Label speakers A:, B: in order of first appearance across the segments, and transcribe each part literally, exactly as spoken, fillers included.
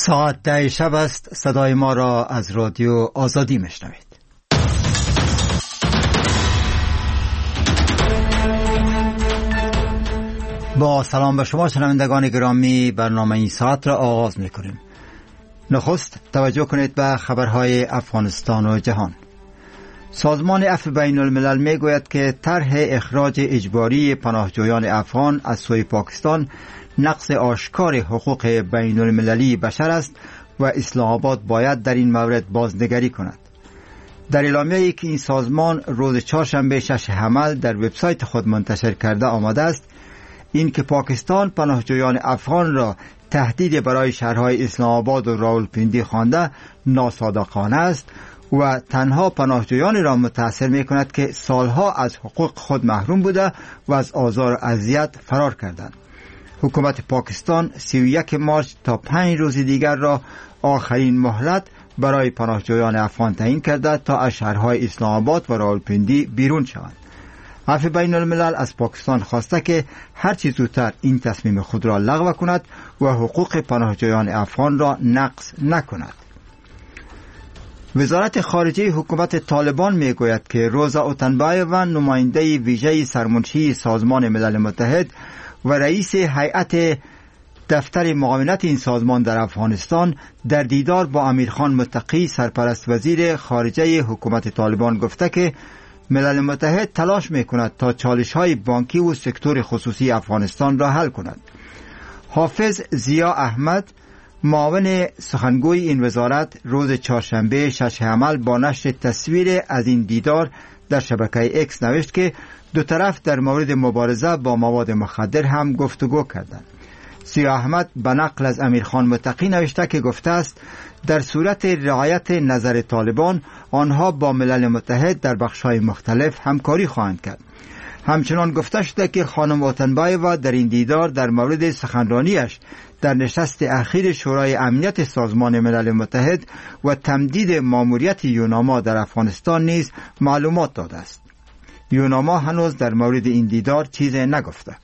A: ساعت ده شب است. صدای ما را از رادیو آزادی میشنوید. با سلام به شما شنوندگان گرامی، برنامه این ساعت را آغاز میکنیم. نخست توجه کنید به خبرهای افغانستان و جهان. سازمان عفو بین الملل می گوید که طرح اخراج اجباری پناهجویان افغان از سوی پاکستان نقض آشکار حقوق بین المللی بشر است و اسلام آباد باید در این مورد بازنگری کند. در اعلامیه‌ای که این سازمان روز چهارشنبه شش حمل در وبسایت خود منتشر کرده آمده است، این که پاکستان پناهجویان افغان را تهدید برای شهرهای اسلام آباد و راولپیندی خوانده ناصادقانه است و تنها پناهجویان را متأثر می کند که سالها از حقوق خود محروم بوده و از آزار و اذیت فرار کردند. حکومت پاکستان سی و یک مارس تا پنج روز دیگر را آخرین مهلت برای پناهجویان افغان تعیین کرده تا از شهرهای اسلام آباد و راولپیندی بیرون شوند. عفو بین الملل از پاکستان خواسته که هر چه زودتر این تصمیم خود را لغو کند و حقوق پناهجویان افغان را نقض نکند. وزارت خارجه حکومت طالبان می گوید که روزا اوتنبایووا، نماینده ویژه سرمنشی سازمان ملل متحد و رئیس هیئت دفتر معاونت این سازمان در افغانستان، در دیدار با امیرخان متقی سرپرست وزیر خارجه حکومت طالبان گفته که ملل متحد تلاش می کند تا چالش های بانکی و سکتور خصوصی افغانستان را حل کند. حافظ ضیا احمد، معاون سخنگوی این وزارت، روز چهارشنبه شش حمل با نشر تصویر از این دیدار در شبکه اکس نوشت که دو طرف در مورد مبارزه با مواد مخدر هم گفتگو کردند. ضیا احمد به نقل از امیرخان متقی نوشته که گفته است در صورت رعایت نظر طالبان آنها با ملل متحد در بخش‌های مختلف همکاری خواهند کرد. همچنان گفته شده که خانم اوتنبایووا در این دیدار در مورد سخنرانیش در نشست اخیر شورای امنیت سازمان ملل متحد و تمدید ماموریت یوناما در افغانستان نیز معلومات داده است. یوناما هنوز در مورد این دیدار چیزی نگفته.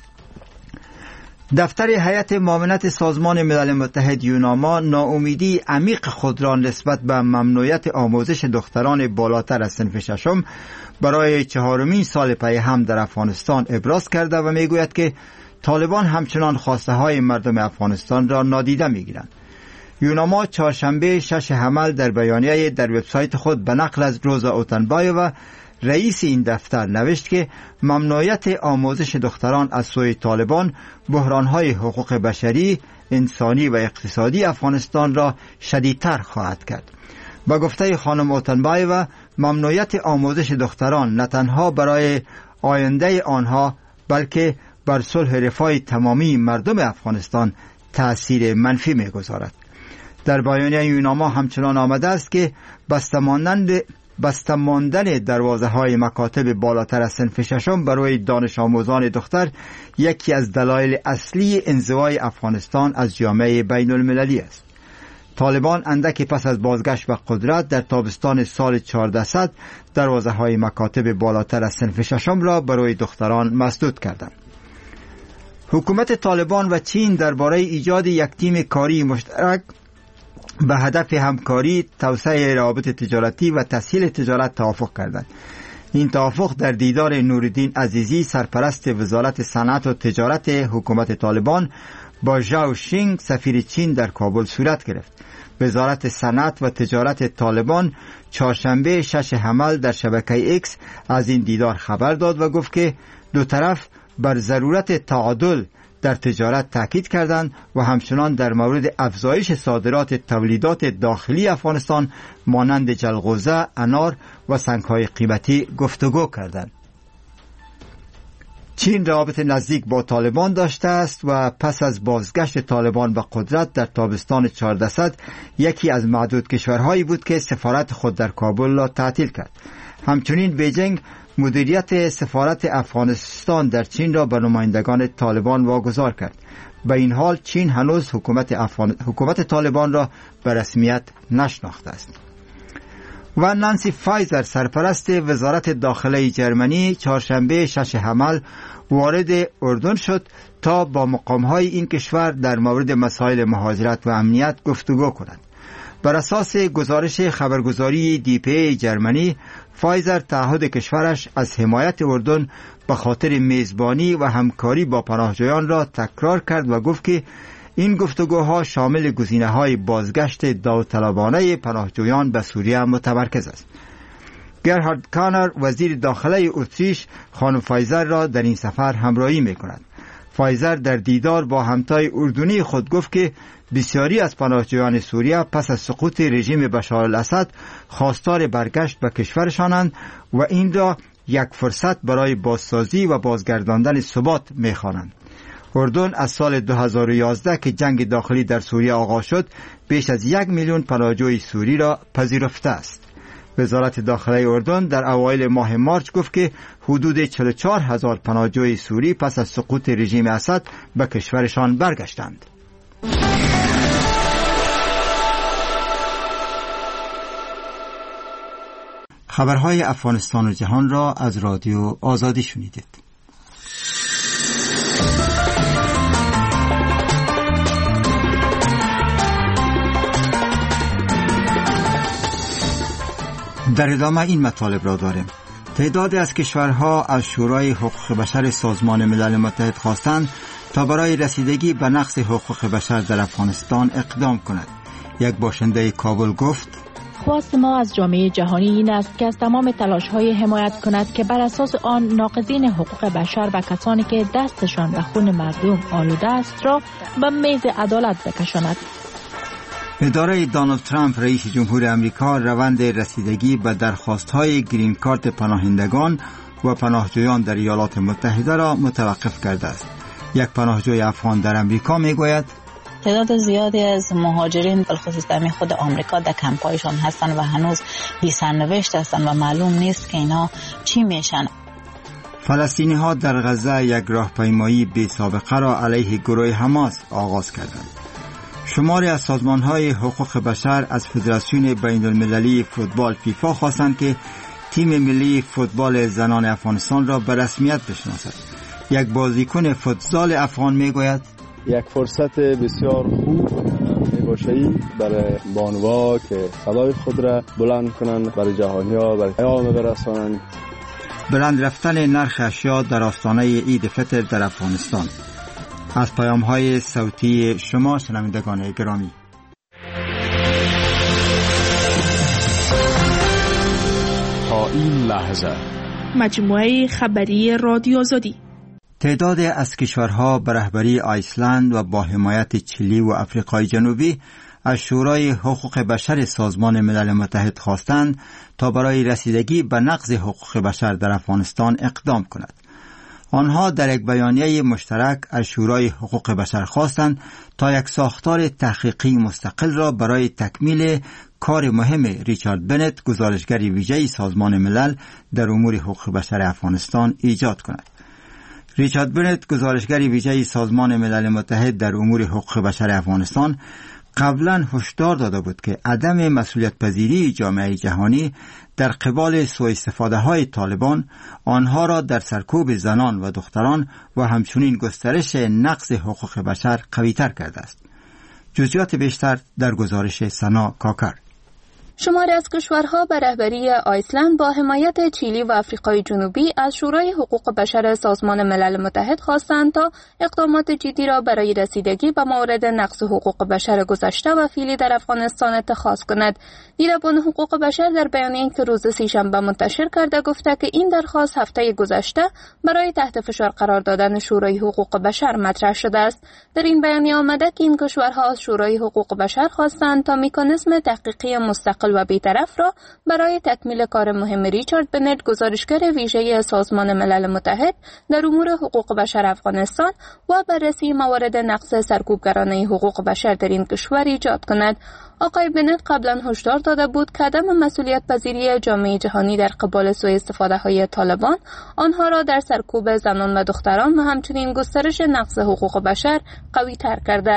A: دفتر هیئت معاونت سازمان ملل متحد یوناما ناامیدی عمیق خود را نسبت به ممنوعیت آموزش دختران بالاتر از صنف ششم برای چهارمین سال پی هم در افغانستان ابراز کرده و میگوید که طالبان همچنان خواسته های مردم افغانستان را نادیده میگیرند. یوناما چهارشنبه شش حمل در بیانیه در وبسایت خود به نقل از روزا اوتنبایووا، رئیس این دفتر، نوشت که ممنوعیت آموزش دختران از سوی طالبان بحران‌های حقوق بشری، انسانی و اقتصادی افغانستان را شدیدتر خواهد کرد. با گفته خانم اوتنبایووا، ممنوعیت آموزش دختران نه تنها برای آینده آنها بلکه بر صلح رفاه تمامی مردم افغانستان تأثیر منفی می‌گذارد. در بیانیه یوناما همچنان آمده است که بسته ماندن بسته ماندن دروازه های مکاتب بالاتر از صنف ششم برای دانش آموزان دختر یکی از دلایل اصلی انزوای افغانستان از جامعه بین المللی است. طالبان اندک پس از بازگشت به قدرت در تابستان سال چهاردهصد دروازه های مکاتب بالاتر از صنف ششم را برای دختران مسدود کردند. حکومت طالبان و چین درباره ایجاد یک تیم کاری مشترک به هدف همکاری، توسعه روابط تجارتی و تسهیل تجارت توافق کردند. این توافق در دیدار نورالدین عزیزی، سرپرست وزارت صنعت و تجارت حکومت طالبان، با ژائو شینگ، سفیر چین در کابل صورت گرفت. وزارت صنعت و تجارت طالبان چهارشنبه شش حمل در شبکه اکس از این دیدار خبر داد و گفت که دو طرف بر ضرورت تعادل در تجارت تاکید کردند و همچنان در مورد افزایش صادرات تولیدات داخلی افغانستان مانند جلغوزه، انار و سنگ‌های قیمتی گفتگو کردند. چین روابط نزدیک با طالبان داشته است و پس از بازگشت طالبان به قدرت در تابستان چهاردهصد یکی از معدود کشورهایی بود که سفارت خود در کابل را تعطیل کرد. همچنین بیجینگ مدیریت سفارت افغانستان در چین را به نمایندگان طالبان واگذار کرد. به این حال چین هنوز حکومت, افغان... حکومت طالبان را به رسمیت نشناخته است. و نانسی فایزر سرپرست وزارت داخله جرمنی چهارشنبه شش حمل وارد اردن شد تا با مقام‌های این کشور در مورد مسائل مهاجرت و امنیت گفتگو کند. بر اساس گزارش خبرگزاری دی پی ای جرمنی، فایزر تعهد کشورش از حمایت اردن به خاطر میزبانی و همکاری با پناهجویان را تکرار کرد و گفت که این گفتگوها شامل گزینه‌های بازگشت داوطلبانه پناهجویان به سوریه متمرکز است. گرهارد کانر وزیر داخله اتریش خانم فایزر را در این سفر همراهی می‌کند. فایزر در دیدار با همتای اردنی خود گفت که بسیاری از پناهجویان سوریه پس از سقوط رژیم بشار الاسد خواستار برگشت به کشورشانند و این را یک فرصت برای بازسازی و بازگرداندن ثبات می‌خوانند. اردن از سال دو هزار و یازده که جنگ داخلی در سوریه آغاز شد بیش از یک میلیون پناهجوی سوری را پذیرفته است. وزارت داخله اردن در اوایل ماه مارچ گفت که حدود چهل و چهار هزار پناهجوی سوری پس از سقوط رژیم اسد به کشورشان برگشتند. خبرهای افغانستان و جهان را از رادیو آزادی شنیدید. در ادامه این مطالب را داریم. تعدادی از کشورها از شورای حقوق بشر سازمان ملل متحد خواستند تا برای رسیدگی به نقض حقوق بشر در افغانستان اقدام کند. یک باشنده کابل گفت:
B: خواست ما از جامعه جهانی این است که از تمام تلاش‌های حمایت کند که بر اساس آن ناقضین حقوق بشر و کسانی که دستشان به خون مردم آلوده است را به میز عدالت بکشاند.
A: اداره دونالد ترامپ رئیس جمهور امریکا روند رسیدگی به درخواست‌های گرین کارت پناهندگان و پناهجویان در ایالات متحده را متوقف کرده است. یک پناهجوی افغان در امریکا میگوید:
C: تعداد زیادی از مهاجرین بالخصوص در خود آمریکا در کمپ‌هایشان هستند و هنوز بی سرنوشت هستند و معلوم نیست که اینا چی میشن.
A: فلسطینی‌ها در غزه یک راهپیمایی بی سابقه را علیه گروه حماس آغاز کردند. شماری از سازمان‌های حقوق بشر از فدراسیون بین‌المللی فوتبال فیفا خواستند که تیم ملی فوتبال زنان افغانستان را به رسمیت بشناسد. یک بازیکن فوتزال افغان میگوید:
D: یک فرصت بسیار خوب میباشد برای بانوها که صدای خود را بلند کنند، برای جهانی‌ها برای پیام برسانند.
A: بلند رفتن نرخ اشیا در آستانه عید فطر در افغانستان. از پیام‌های صوتی شما شنوندگان گرامی.
E: تا این لحظه
F: مجموعه خبری رادیو آزادی.
A: تعداد از کشورها به رهبری آیسلند و با حمایت چیلی و آفریقای جنوبی از شورای حقوق بشر سازمان ملل متحد خواستند تا برای رسیدگی به نقض حقوق بشر در افغانستان اقدام کند. آنها در یک بیانیه مشترک از شورای حقوق بشر خواستند تا یک ساختار تحقیقی مستقل را برای تکمیل کار مهم ریچارد بنت، گزارشگر ویژه سازمان ملل در امور حقوق بشر افغانستان ایجاد کند. ریچارد بنت، گزارشگر ویژه سازمان ملل متحد در امور حقوق بشر افغانستان، قبلا هشدار داده بود که عدم مسئولیت پذیری جامعه جهانی در قبال سوء استفاده های طالبان آنها را در سرکوب زنان و دختران و همچنین گسترش نقض حقوق بشر قوی‌تر کرده است. جزئیات بیشتر در گزارش سنا کاکر.
G: شماری از کشورها به رهبری آیسلند با حمایت چیلی و آفریقای جنوبی از شورای حقوق بشر سازمان ملل متحد خواستند تا اقدامات جدی را برای رسیدگی به موارد نقض حقوق بشر گذشته و فعلی در افغانستان اتخاذ کند. دیدبان حقوق بشر در بیانیه‌ای که روز سه‌شنبه منتشر کرده گفته که این درخواست هفته گذشته برای تحت فشار قرار دادن شورای حقوق بشر مطرح شده است. در این بیانیه آمده که این کشورها از شورای حقوق بشر خواستند تا مکانیزم تحقیقی مستقل و بی‌طرف را برای تکمیل کار مهم ریچارد بنت، گزارشگر ویژه سازمان ملل متحد در امور حقوق بشر افغانستان و بررسی موارد نقض سرکوبگرانه حقوق بشر در این کشور ایجاد کند. آقای بنت قبلا هشدار داده بود که عدم مسئولیت پذیری جامعه جهانی در قبال سوء استفاده های طالبان آنها را در سرکوب زنان و دختران و همچنین گسترش نقض حقوق بشر قوی تر کرده است.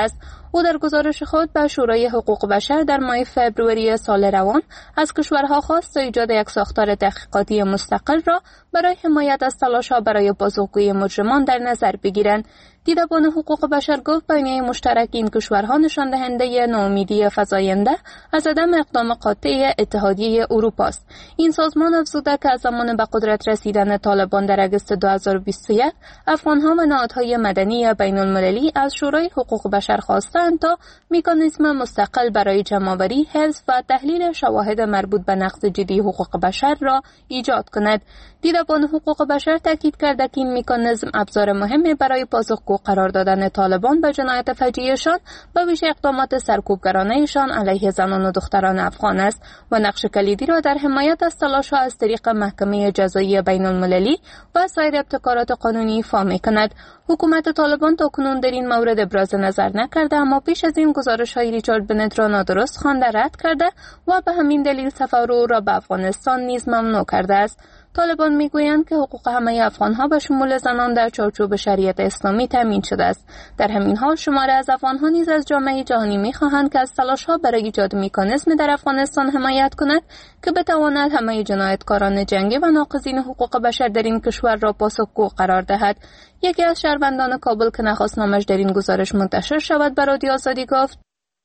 G: او در گزارش خود به شورای حقوق بشر در ماه فوریه سال روان از کشورها خواست تا ایجاد یک ساختار تحقیقاتی مستقل را برای حمایت از تلاش‌ها برای بازگویی مجرمان در نظر بگیرند. دیدبان حقوق بشر گفت بیانیه مشترک این کشورها نشان دهنده ناامیدی فزاینده از عدم اقدام قاطع اتحادیه اروپا است. این سازمان افزوده که از زمان به قدرت رسیدن طالبان در اگست دو هزار و بیست و یک افغانها و نهادهای مدنی بین المللی از شورای حقوق بشر خواستند تا مکانیزم مستقل برای جمع‌آوری، حفظ و تحلیل شواهد مربوط به نقض جدی حقوق بشر را ایجاد کند. دیدبان حقوق بشر تاکید کرده که این مکانیزم ابزار مهمی برای پاسخگو قرار دادن طالبان به جنایت فجیعشان و ویژه اقدامات سرکوبگرانه‌شان علیه زنان و دختران افغان است و نقش کلیدی را در حمایت از تلاش‌ها از طریق محکمه جزایی بین المللی و سایر ابتکارات قانونی ایفا می‌کند. حکومت طالبان تاکنون در این مورد ابراز نظر نکرده، اما پیش از این گزارش‌های ریچارد بنت را نادرست خوانده رد کرده و به همین دلیل سفر او را به افغانستان نیز ممنوع کرده است. طالبان میگویند که حقوق همه افغانها به شمول زنان در چارچوب شریعت اسلامی تامین شده است. در همین حال شماره از افغانها نیز از جامعه جهانی میخواهند که از تلاش‌ها برای ایجاد مکانیزمی در افغانستان حمایت کند که بتواند همه جنایتکاران جنگی و ناقضین حقوق بشر در این کشور را پاسخگو قرار دهد. یکی از شهروندان کابل که نخواست نامش در این گزارش منتشر شود به رادیو آزادی گفت: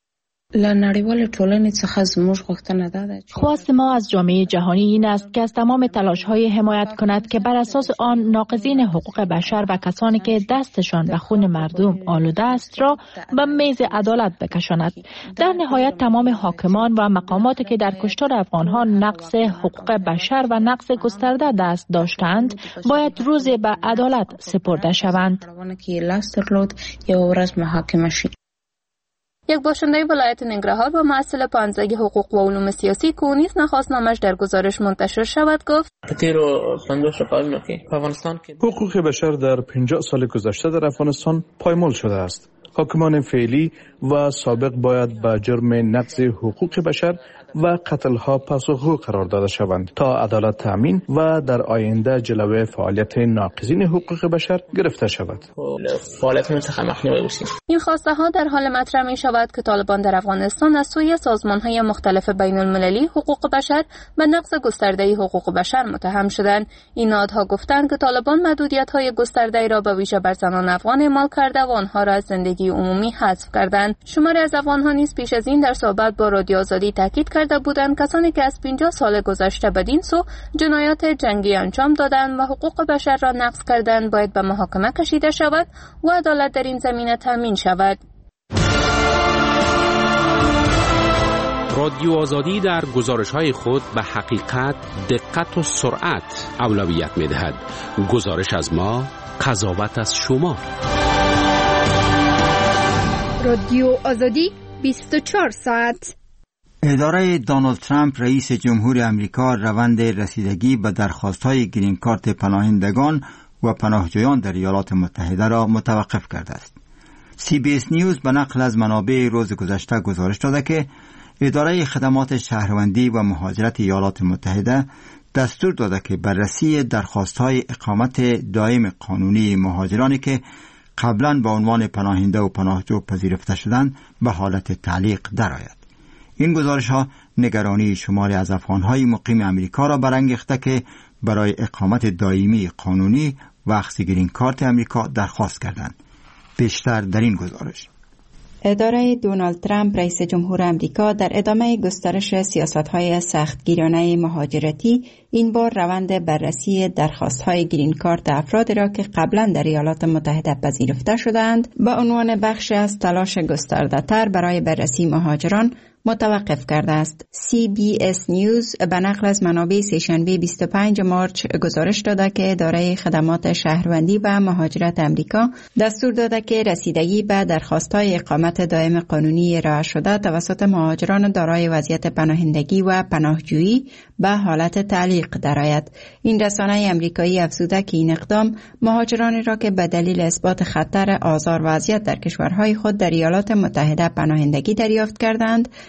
B: خواست ما از جامعه جهانی این است که از تمام تلاش‌های حمایت کند که بر اساس آن ناقضین حقوق بشر و کسانی که دستشان به خون مردم آلوده است را به میز عدالت بکشاند. در نهایت تمام حاکمان و مقاماتی که در کشتار افغانها نقض حقوق بشر و نقض گسترده دست داشتند باید روزی به عدالت سپرده شوند.
G: یک باشنده ولایت ننگرهار با محصل پانزده حقوق و علوم سیاسی که او نیز نخواست نامش در گزارش منتشر شود گفت:
H: حقوق بشر در پنجاه سال گذشته در افغانستان پایمال شده است. حاکمان فعلی و سابق باید به جرم نقض حقوق بشر و قتل‌ها پاسخگو قرار داده شوند تا عدالت تامین و در آینده جلوه فعالیت ناقضین حقوق بشر گرفته شود.
G: این خواسته ها در حال مطرح می شود که طالبان در افغانستان از سوی سازمان‌های مختلف بین المللی حقوق بشر و نقض گسترده حقوق بشر متهم شدند. این نهادها گفتند که طالبان محدودیت‌های گسترده را به ویژه بر زنان افغان اعمال کرده و آنها را از زندگی عمومی حذف کردند. شماری از افغان‌ها نیز پیش از این در صحبت با رادیو آزادی تاکید کرده بودند کسانی که از پنجاه سال گذشته بدین سو جنایات جنگی انجام دادند و حقوق بشر را نقض کردند باید به محاکمه کشیده شود و عدالت در این زمینه تامین شود.
I: رادیو آزادی در گزارش‌های خود به حقیقت، دقت و سرعت اولویت می‌دهد. گزارش از ما، قضاوت از شما.
F: رادیو آزادی بیست و چهار ساعت.
A: اداره دونالد ترامپ رئیس جمهور امریکا روند رسیدگی به درخواست‌های گرین کارت پناهندگان و پناهجویان در ایالات متحده را متوقف کرده است. سی بی اس نیوز به نقل از منابع روز گذشته گزارش داده که اداره خدمات شهروندی و مهاجرت ایالات متحده دستور داده که بررسی درخواست‌های اقامت دائم قانونی مهاجرانی که قبلا به عنوان پناهنده و پناهجو پذیرفته شدند به حالت تعلیق درآید. این گزارش ها نگرانی شماری از افغان‌های مقیم امریکا را برانگیخته که برای اقامت دائمی قانونی و اخذ گرین کارت امریکا درخواست کردند. بیشتر در این گزارش.
J: اداره دونالد ترامپ رئیس جمهور امریکا در ادامه گسترش سیاست‌های سختگیرانه مهاجرتی این بار روند بررسی درخواست‌های گرین کارت افرادی را که قبلا در ایالات متحده پذیرفته شدند به عنوان بخش از تلاش گسترده‌تر برای بررسی مهاجران متوقف کرده است. سی بی اس نیوز به نقل از منابع سه‌شنبه بیست و پنجم مارس گزارش داده که اداره خدمات شهروندی و مهاجرت امریکا دستور داده که رسیدگی به درخواست‌های اقامت دائم قانونی ارائه شده توسط مهاجران دارای وضعیت پناهندگی و پناهجویی به حالت تعلیق درآید. این رسانه امریکایی افزوده که این اقدام مهاجرانی را که به دلیل اثبات خطر آزار و اذیت در کشورهای خود در ایالات متحده پناهندگی دریافت کردند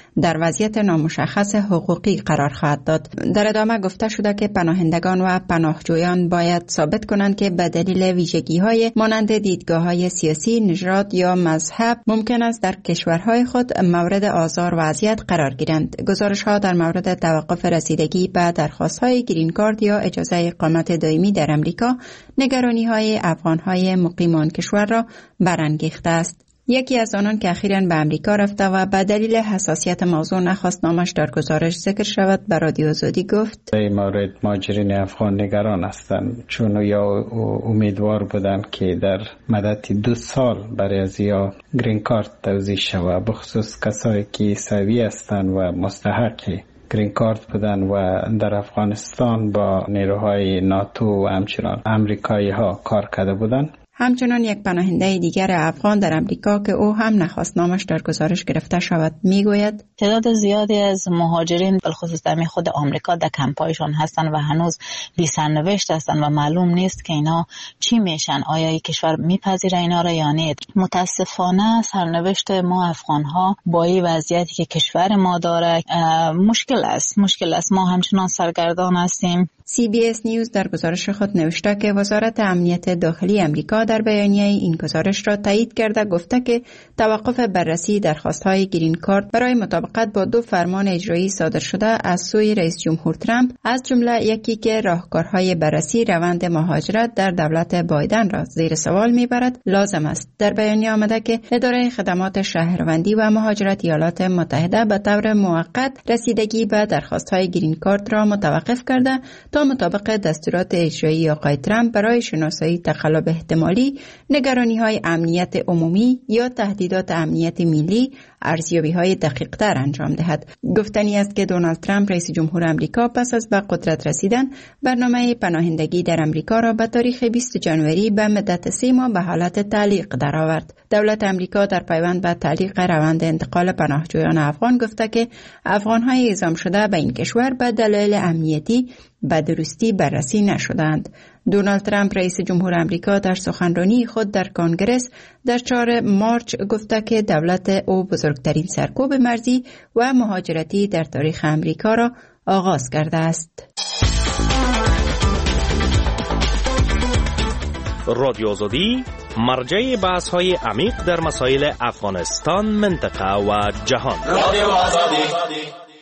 J: در وضعیت نامشخص حقوقی قرار خواهد داد. در ادامه گفته شده که پناهندگان و پناهجویان باید ثابت کنند که به دلیل ویژگی‌های مانند دیدگاه‌های سیاسی، نژاد یا مذهب ممکن است در کشورهای خود مورد آزار و اذیت قرار گیرند. گزارش‌ها در مورد توقف رسیدگی به درخواست‌های گرین کارت یا اجازه اقامت دائمی در امریکا نگرانی‌های افغان‌های مقیم کشور را برانگیخته است. یکی از آنان که اخیراً به امریکا رفته و به دلیل حساسیت موضوع نخواست نامش در گزارش ذکر شود به رادیو آزادی گفت:
K: در مورد مهاجرین افغان نگران هستند، چون یا امیدوار بودند که در مدت دو سال برای از یا گرین کارت توزیع شود، بخصوص کسایی که سوی هستند و مستحقی گرین کارت بودن و در افغانستان با نیروهای ناتو و همچنان امریکایی ها کار کرده بودند.
J: همچنان یک پناهنده دیگر افغان در امریکا که او هم نخواست نامش در گزارش گرفته شود میگوید:
C: تعداد زیادی از مهاجرین بالخصوص در خود آمریکا در کمپایشان هستند و هنوز بی سرنوشت هستند و معلوم نیست که اینا چی میشن، آیا این کشور میپذیره اینا را یا نه. متاسفانه سرنوشت ما افغان ها با این وضعیتی که کشور ما داره مشکل است مشکل است ما همچنان سرگردان هستیم.
J: سی بی اس نیوز در گزارش خود نوشته که وزارت امنیت داخلی امریکا در بیانیه این گزارش را تایید کرده گفته که توقف بررسی درخواست‌های گرین کارت برای مطابقت با دو فرمان اجرایی صادر شده از سوی رئیس جمهور ترامپ، از جمله یکی که راهکارهای بررسی روند مهاجرت در دولت بایدن را زیر سوال میبرد، لازم است. در بیانیه آمده که اداره خدمات شهروندی و مهاجرت ایالات متحده به طور موقت رسیدگی به درخواست‌های گرین کارت را متوقف کرده تا مطابق دستورات اجرایی آقای ترامپ برای شناسایی تقلب احتمالی، نگرانی‌های امنیت عمومی یا تهدیدات امنیت ملی ارزیابی‌های دقیق‌تر انجام دهد. گفتنی است که دونالد ترامپ رئیس جمهور آمریکا پس از به قدرت رسیدن برنامه پناهندگی در آمریکا را به تاریخ بیست جنوری به مدت سه ماه به حالت تعلیق درآورد. دولت آمریکا در پیوند به تعلیق روند انتقال پناهجویان افغان گفته که افغان‌های اعزام شده به این کشور به دلایل امنیتی به درستی بررسی نشدند. دونالد ترامپ رئیس جمهور آمریکا در سخنرانی خود در کنگره در چهارم مارچ گفته که دولت او بزرگترین سرکوب مرزی و مهاجرتی در تاریخ آمریکا را آغاز کرده است.
L: رادیو آزادی مرجع بحث های عمیق در مسائل افغانستان، منطقه و جهان. رادیو آزادی.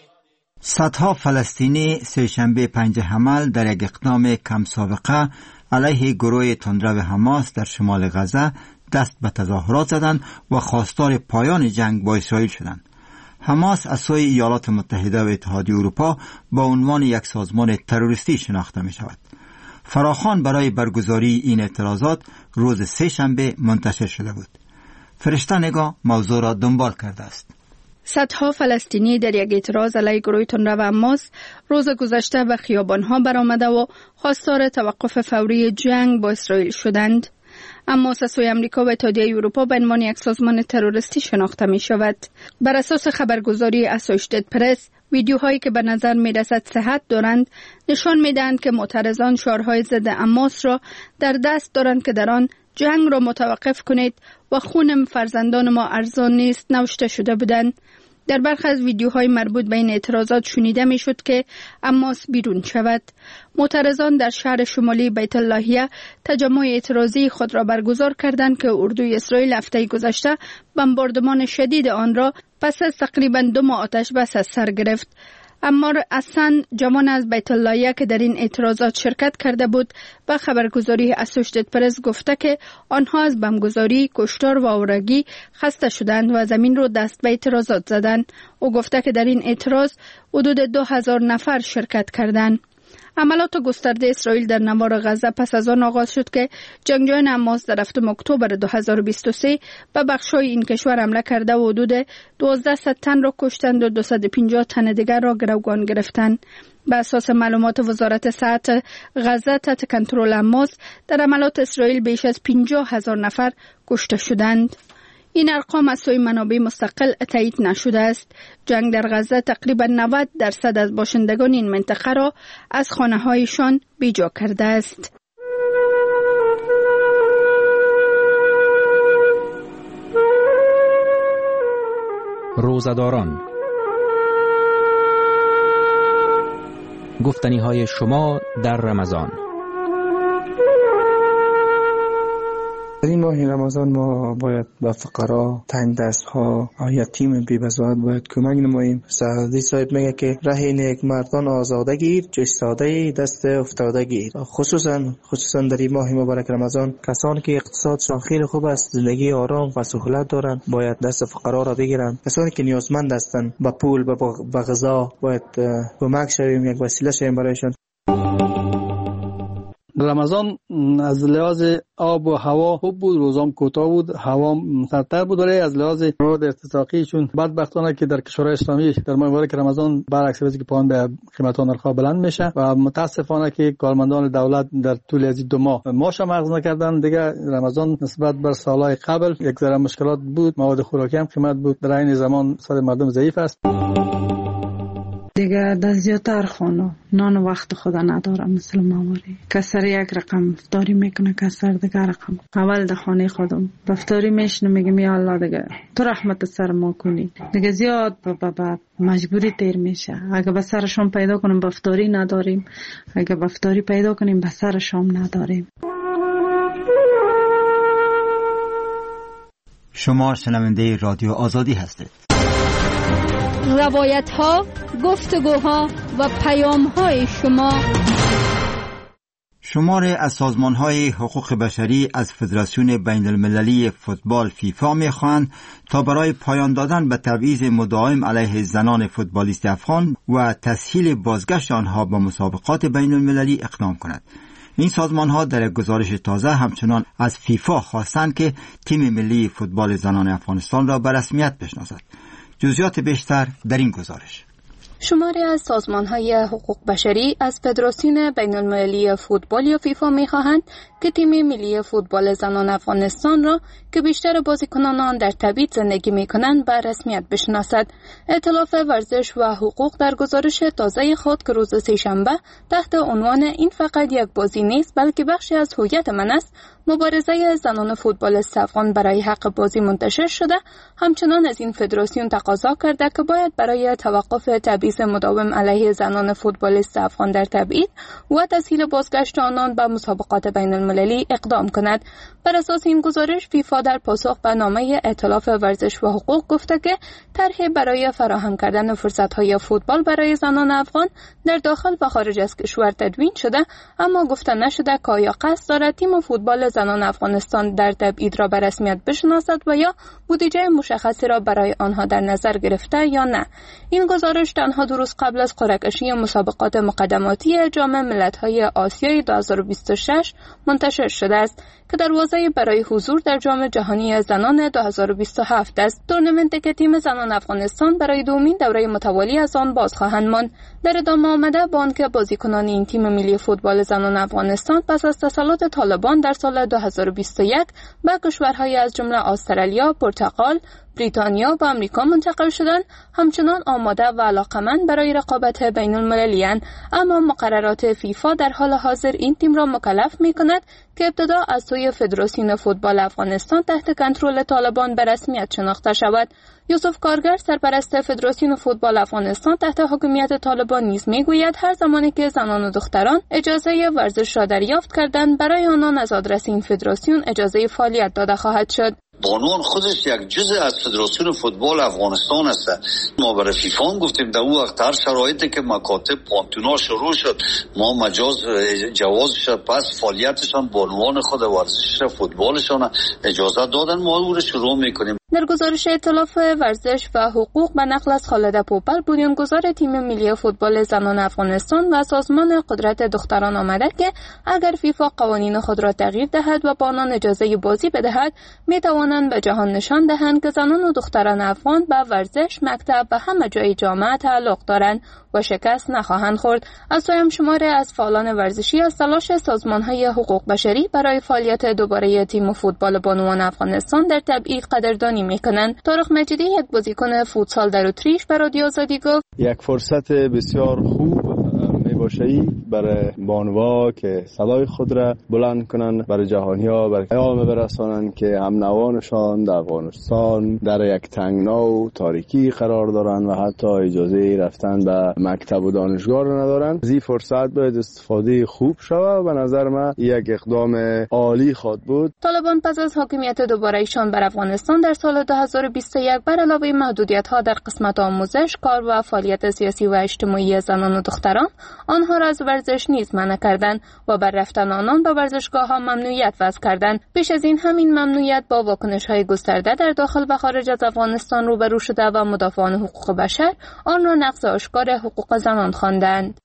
A: صدها فلسطینی سه‌شنبه پنج حمل در یک اقدام کم سابقه علیه گروه تندرو حماس در شمال غزه دست به تظاهرات زدند و خواستار پایان جنگ با اسرائیل شدند. حماس از سوی ایالات متحده و اتحادیه اروپا با عنوان یک سازمان تروریستی شناخته می شود. فراخوان برای برگزاری این اعتراضات روز سه‌شنبه منتشر شده بود. فرشته نگاه موضوع را دنبال کرده است.
F: صدها فلسطینی در یک اعتراض علیه گروه تندرو حماس روز گذشته به خیابان‌ها برآمده و خواستار توقف فوری جنگ با اسرائیل شدند. اما سوی امریکا و اتحادیه اروپا به عنوان یک سازمان تروریستی شناخته می شود. بر اساس خبرگزاری اسوشییتد پرس، ویدیوهایی که به نظر می رسد صحت دارند نشان می دهند که معترضان شعارهای ضد حماس را در دست دارند که در آن جنگ را متوقف کنید و خون فرزندان ما ارزان نیست نوشته شده بودند. در برخی از ویدیوهای مربوط به این اعتراضات شنیده می شد که حماس بیرون شود. معترضان در شهر شمالی بیت اللهیه تجمع اعتراضی خود را برگزار کردند که اردوی اسرائیل هفته گذشته بمباردمان شدید آن را پس از تقریباً دو ماه آتش بس از سر گرفت. اما حسن، جوان از بیت اللهیه که در این اعتراضات شرکت کرده بود، با خبرگزاری اسوشییتد پرس گفته که آنها از بمبگذاری، کشتار و آوارگی خسته شدند و زمین رو دست به اعتراضات زدند. او گفته که در این اعتراض حدود دو هزار نفر شرکت کردند. عملات گسترده اسرائیل در نوار غزه پس از آن آغاز شد که جنگجویان حماس در هفتم اکتبر دو هزار و بیست و سه به بخش‌های این کشور حمله کرده و حدود دوازده تن را کشتند و دویست و پنجاه تن دیگر را گروگان گرفتند. به اساس معلومات وزارت صحت غزه تحت کنترل حماس، در عملات اسرائیل بیش از پنجاه هزار نفر کشته شدند. این ارقام از سوی منابع مستقل تایید نشده است. جنگ در غزه تقریبا نود درصد از باشندگان این منطقه را از خانه‌هایشان بیجا کرده است.
I: روزه‌داران
M: گفتنی های شما در رمضان.
N: در این ماه رمضان ما باید به فقرا، تنگ دست ها و یتیم بی بزاعت باید کمک نماییم. سعدی صاحب میگه که ره نیک مردان آزاده گیر، چه ایستاده دست افتاده گیر. خصوصا خصوصا در این ماه مبارک رمضان کسانی که اقتصادشان خیلی خوب است، زندگی آرام و سهولت دارند، باید دست فقرا را بگیرند. کسانی که نیازمند هستند به پول، به غذا، باید کمک شویم، یک وسیله شویم برایشان.
O: رمضان از لحاظ آب و هوا خوب بود، روزام کوتاه بود، هوا سردتر بود، ولی از لحاظ مواد استحقاقی چون بدبختانه که در کشورهای اسلامی در ماه مبارک رمضان برعکس وضعی که پایان به قیمت ها نرخ بلند میشه و متاسفانه که کارمندان دولت در طول از دو ماه معاش مغز نکردن. دیگه رمضان نسبت بر سالهای قبل یک ذره مشکلات بود، مواد خوراکی هم قیمت بود، در این زمان سر مردم ضعیف است.
P: دیگه در زیادتر خانه نان وقت خدا نداره، مثل ماموری کسر یک رقم افطاری میکنه، کسر دیگه رقم. اول در خانه خودم افطاری میشنه میگم یا الله دیگه تو رحمت سر ما کنی، دیگه زیاد با با مجبوری تیر میشه. اگه به سر شام پیدا کنیم به افطاری نداریم، اگه به افطاری پیدا کنیم به سر شام نداریم.
A: شما شنونده رادیو آزادی هستید.
F: روایت ها، گفتگوها و پیام های شما.
A: شماری از سازمان های حقوق بشری از فدراسیون بین المللی فوتبال فیفا می خواهند تا برای پایان دادن به تبعیض مداوم علیه زنان فوتبالیست افغان و تسهیل بازگشت آنها به مسابقات بین المللی اقدام کند. این سازمان ها در گزارش تازه همچنان از فیفا خواستند که تیم ملی فوتبال زنان افغانستان را به رسمیت بشناسد. جزئیات بیشتر در این گزارش.
G: شماری از سازمان‌های حقوق بشری از فدراسیون بین‌المللی فوتبال یا فیفا می‌خواهند که تیم ملی فوتبال زنان افغانستان را که بیشتر بازیکنان آن در تبعید زندگی می‌کنند به رسمیت بشناسد. ائتلاف ورزش و حقوق در گزارش تازه خود که روز سه‌شنبه تحت عنوان این فقط یک بازی نیست بلکه بخشی از هویت من است، مبارزه زنان فوتبالیست افغان برای حق بازی منتشر شده، همچنان از این فدراسیون تقاضا کرده که باید برای توقف تبعیض مداوم علیه زنان فوتبالیست افغان در تبعید و تسهیل بازگشت آنان به مسابقات بین المللی اقدام کند. بر اساس این گزارش فیفا در پاسخ به نامه ائتلاف ورزش و حقوق گفته که طرحی برای فراهم کردن فرصت‌های فوتبال برای زنان افغان در داخل و خارج از کشور تدوین شده، اما گفته نشده که آیا قصد دارد تیم فوتبال زنان افغانستان در تبعید را به رسمیت بشناسد و یا بودجه مشخصی را برای آنها در نظر گرفته یا نه. این گزارش تنها دو روز قبل از قرعه کشی مسابقات مقدماتی جام ملت‌های آسیای دو هزار و بیست و شش منتشر شده است که دروازه برای حضور در جام جهانی زنان دو هزار و بیست و هفت است. تورنمنتی که تیم زنان افغانستان برای دومین دوره متوالی از آن باز خواهند ماند. در ادامه آمده با آنکه بازیکنان این تیم ملی فوتبال زنان افغانستان پس از تسلط طالبان در سال دو هزار و بیست و یک به کشورهای از جمله استرالیا، پرتغال، بریتانیا و آمریکا منتقل شدند، همچنان آماده و علاقمند برای رقابت بین المللی اند، اما مقررات فیفا در حال حاضر این تیم را مکلف می کند که ابتدا از سوی فدراسیون فوتبال افغانستان تحت کنترل طالبان به رسمیت شناخته شود. یوسف کارگر سرپرست فدراسیون فوتبال افغانستان تحت حکومت طالبان نیز میگوید هر زمانی که زنان و دختران اجازه ورزش را دریافت کردند برای آنان از آدرس این فدراسیون اجازه فعالیت داده خواهد شد.
Q: بانوان خودش یک جزء از فدراسیون فوتبال افغانستان است. ما برای فیفا هم گفتیم در اون وقت هر شرایطی که مکاتب پانتونا شروع شد ما مجاز جوازش پس فعالیتشان بانوان خود ورزش فوتبالشان اجازه دادن، ما اون رو شروع میکنیم.
G: در گزارش ائتلاف ورزش و حقوق به نقل از خالد پوپل بنیانگذار تیم ملی فوتبال زنان افغانستان و سازمان قدرت دختران آمده که اگر فیفا قوانین خود را تغییر دهد و با آنان اجازه بازی بدهد می توانند به جهان نشان دهند که زنان و دختران افغان به ورزش، مکتب و همه جای جامعه تعلق دارند و شکست نخواهند خورد. از سوی هم شماری از فعالان ورزشی از تلاش سازمان‌های حقوق بشری برای فعالیت دوباره تیم فوتبال بانوان افغانستان در تبعید قدردانی میکنند. طارق مجیدی یک بازیکن فوتسال در اتریش به رادیو آزادی گفت
D: یک فرصت بسیار خوب می نباشه‌ای برای بانوا که صدای خود را بلند کنند، برای جهانی ها برای پیام برسانند که هم نوانشان در افغانستان در یک تنگنا و تاریکی قرار دارند و حتی اجازه رفتن به مکتب و دانشگاه را ندارند. از این فرصت باید استفاده خوب شود و به نظر من یک اقدام عالی خواهد بود.
G: طالبان پس از حاکمیت دوباره ایشان بر افغانستان در سال دو هزار و بیست و یک بر علاوه محدودیت‌ها در قسمت آموزش، کار و فعالیت سیاسی و اجتماعی زنان و دختران، آنها را از ورزش نیز منع کردند و بر رفتن آنان به ورزشگاه‌ها ممنوعیت وضع کردند. پیش از این همین ممنوعیت با واکنش‌های گسترده در داخل و خارج از افغانستان روبرو شده و مدافعان حقوق بشر آن را نقض آشکار حقوق زنان خواندند.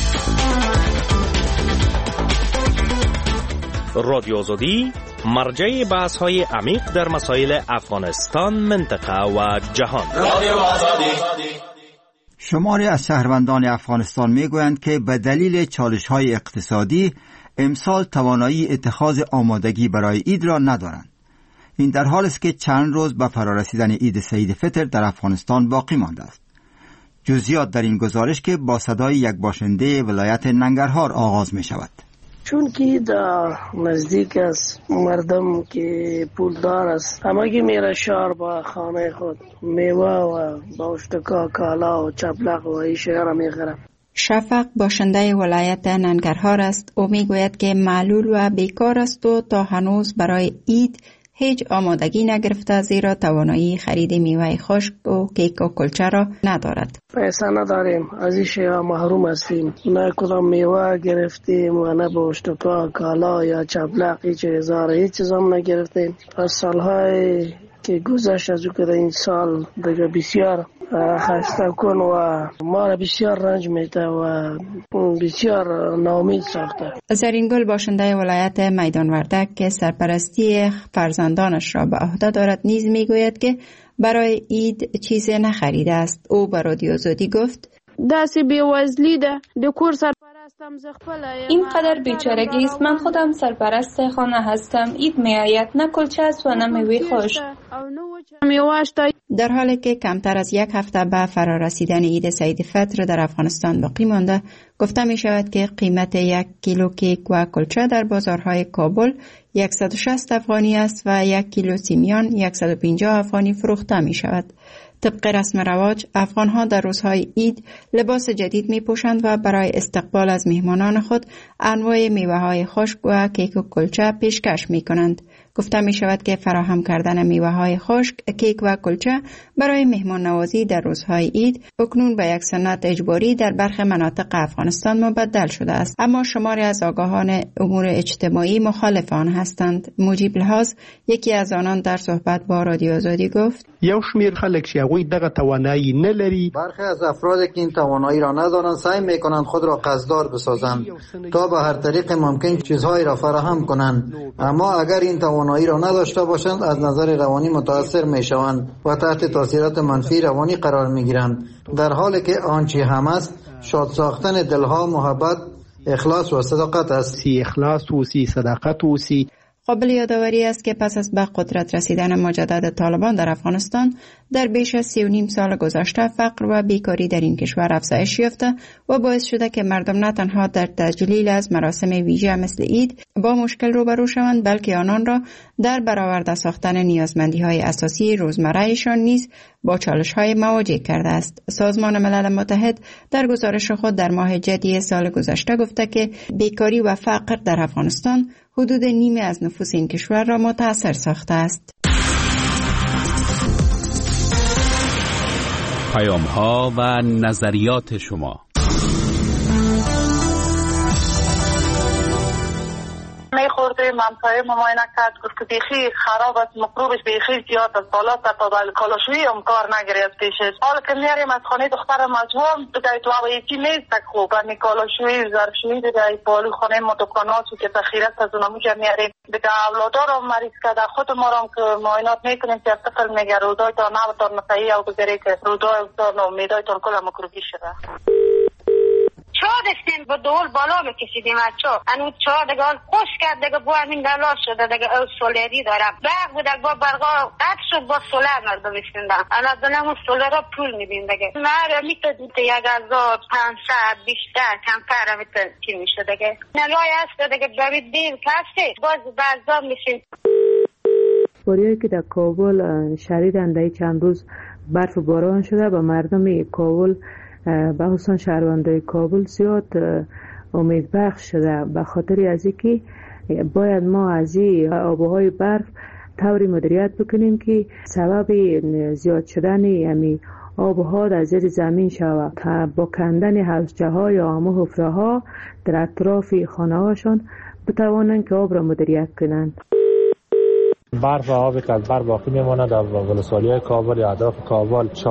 L: رادیو آزادی مرجع بحث های عمیق در مسائل افغانستان، منطقه و جهان. رادیو آزادی.
A: شماری از شهروندان افغانستان میگویند که به دلیل چالش‌های اقتصادی امسال توانایی اتخاذ آمادگی برای عید را ندارند. این در حالی است که چند روز به فرارسیدن عید سعید فطر در افغانستان باقی مانده است. جزئیات در این گزارش که با صدای یک باشنده ولایت ننگرهار آغاز می شود.
R: چون که در نزدیک است مردم که پولدار است، همه که میره شهر با خانه خود میوه و باشتکا کالا و چپلق و این شهر میخرم.
J: شفق باشنده ولایت ننگرهار است. او میگوید که معلول و بیکار است و تا هنوز برای عید هیچ آمادگی نگرفته، زیرا توانایی خرید میوه خشک و کیک و کلچه را ندارد.
R: پیسه نداریم، از این شیعه محروم هستیم. نه کدام میوه گرفتیم و نه باشتکا کالا یا چپلق هیچ هزار هیچ چیز هم نگرفتیم. از سالهای که گذشت از او که این سال دیگه بسیار خسته کن و ما را بسیار رنج میده و بسیار ناامید ساخته.
J: زرینگل باشنده ولایت میدان وردک که سرپرستی فرزندانش را به عهده دارد نیز میگوید که برای عید چیزی نخریده است. او به رادیو آزادی گفت:
S: داسې بیوزلی ده د کور سرپرستم زه خپله
G: این قدر بیچارگی است. من خودم سرپرست خانه هستم. عید میآید، نه کلچه است و نه میوه خشک.
J: در حالی که کمتر از یک هفته به فرارسیدن عید سعید فطر در افغانستان باقی مانده، گفته می شود که قیمت یک کیلو کیک و کلچه در بازارهای کابل صد و شصت افغانی است و یک کیلو سیمیان صد و پنجاه افغانی فروخته می شود. طبق رسم رواج، افغانها در روزهای عید لباس جدید می پوشند و برای استقبال از مهمانان خود انواع میوه های خشک و کیک و کلچه پیشکش می کنند. گفته می شود که فراهم کردن میوه های خشک، کیک و کلچه برای مهمان نوازی در روزهای عید اکنون به یک سنت اجباری در برخی مناطق افغانستان مبدل شده است. اما شماری از آگاهان امور اجتماعی مخالف آن هستند. مجیب لحاظ، یکی از آنان در صحبت با رادیو آزادی گفت:
T: یو شمیر خلک چې هغوی دغه توانایی نه لري،
U: برخی از افرادی که این توانایی را ندارند سعی میکنند خود را قصددار بسازند تا به هر طریق ممکن چیزهایی را فراهم کنند، اما اگر این توانایی را نداشته باشند از نظر روانی متاثر میشوند و تحت تاثیرات منفی روانی قرار میگیرند، در حالی که آنچه هم است شاد ساختن دلها، محبت، اخلاص و صداقت است.
T: سی اخلاص و سی صداقت و سی.
J: قابل یادآوری است که پس از به قدرت رسیدن مجدد طالبان در افغانستان در بیش از سی و نیم سال گذشته فقر و بیکاری در این کشور افزایش یافته و باعث شده که مردم نه تنها در تجلیل از مراسم ویژه مثل عید با مشکل روبرو شوند، بلکه آنان را در برآورده ساختن نیازمندی‌های اساسی روزمره‌شان نیز با چالش‌های مواجه کرده است. سازمان ملل متحد در گزارش خود در ماه جدی سال گذشته گفته که بیکاری و فقر در افغانستان حدود نیمه از نفوس این کشور را متاثر ساخته است.
I: پیام‌ها و نظریات شما.
V: می خورده منطقه مماینه کرد، گفت که بیخی خراب است، مکروبش بیخی زیاد است، بالا تا تا کالاشویی هم کار نگیری از پیشش. حالا که میاریم از خانه دختر مجموع دیگه تو هوا یکی نیست تک خوب، برنی کالاشویی ظرفشویی دیگه بالو خانه ما دکاناتو که تخیرت از اونمو جا میاریم دیگه. اولادار هم مریض کرده، خود ما هم که معاینات میکنیم که از طفل میگه رودای تا نو تا نفعی او بگیری که رودای تا نو میدای تا کل مکروبی شده. چون
B: چا داشتیم با دول بالا میکشیدیم از چا انو چا دیگه خوش کرد دیگه با همین دلا شده دیگه او سولری دارم برق بود با برقا قطع شد با سولر مردم میشوندن الان دونم سولر پول میدیم دیگه مره میتونید یک هزار پانصد بیشتر کمتر میتونید چی میشه دیگه نلای هست دیگه ببید دیر کسی باز بعضا میشین.
E: باریایی که در کابل شدیدن در چند روز برف و باران شده و مردم کابل به خصوص شهروندان کابل زیاد امید بخش شده به خاطر از اینکه باید ما از این آبهای برف طوری مدیریت بکنیم که سبب زیاد شدن امی آبها در زیر زمین شود تا با کندن حوضچه ها یا آمو حفره ها در اطراف خانه هاشون بتوانند که آب را مدیریت کنند.
W: برف و آبی که از بر باقی میماند در ولسوالی های کابل یا اطراف کابل